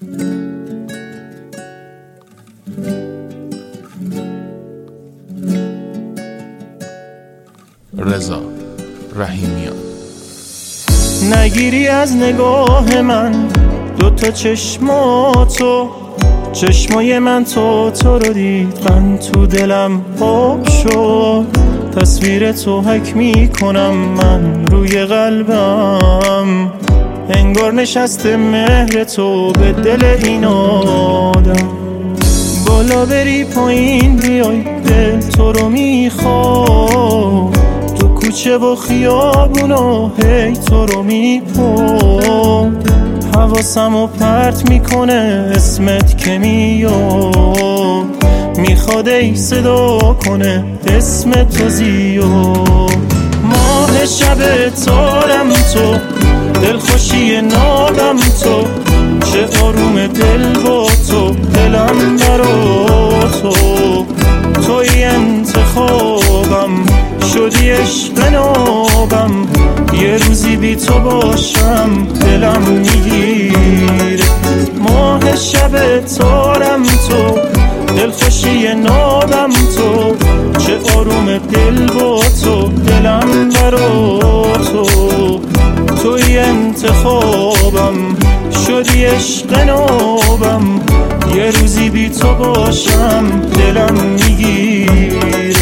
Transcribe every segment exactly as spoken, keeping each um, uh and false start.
رضا رحیمیان. نگیری از نگاه من دوتا چشماتو، چشمای من تو تو رو دید، من تو دلم خوب شد. تصویر تو حک می کنم من روی قلبم، انگار نشسته مهر تو به دل این آدم. بالا بری پایین بیای دل تو رو میخواد، تو کوچه و خیابونا هی تو رو میپرد. حواسمو پرت میکنه اسمت که میاد، میخواد ای صدا کنه اسم تو زیاد. ماه شب تارم تو، دلخوشی نابم تو، چه آروم دل با تو، دلم برا تو. توی انتخابم شدی عشق نابم، یه روزی بی تو باشم دلم میگیره. ماه شب تارم تو، دلخوشی نابم تو، چه آروم دل با تو، دلم برا تو. توی انتخابم شدی عشق نابم، یه روزی بی تو باشم دلم میگیره.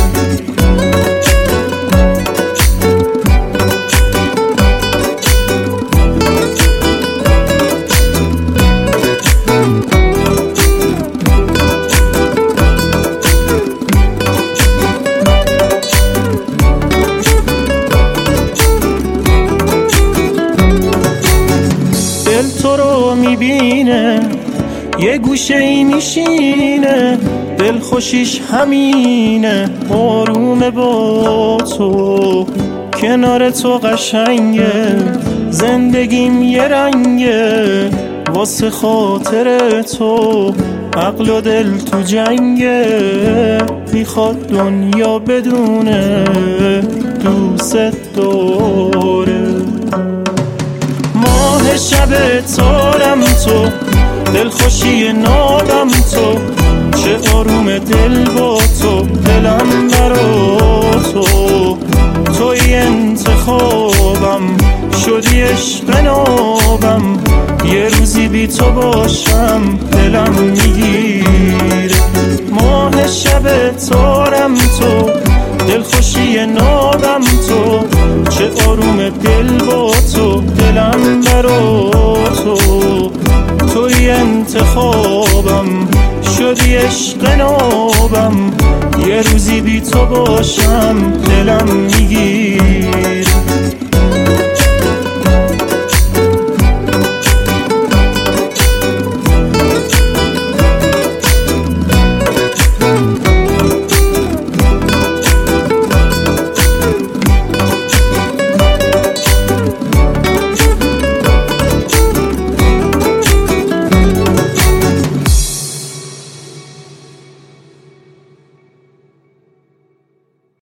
تو رو میبینه یه گوشه ای میشینه، دل خوشیش همینه آرومه با تو. کنار تو قشنگه زندگیم یه رنگه، واسه خاطر تو عقل و دل تو جنگه. میخواد دنیا بدونه دوست داره. ماه شب تارم تو، دلخوشی نابم تو، چه آروم دل با تو، دلم برا تو. توی انتخابم شدی عشق نابم، یه روزی بی تو باشم دلم میگیره. ماه شب تارم تو، دلخوشی نابم تو، چه آروم دل با تو، دلم برا تو. توی انتخابم شدی عشق نابم، یه روزی بی تو باشم دلم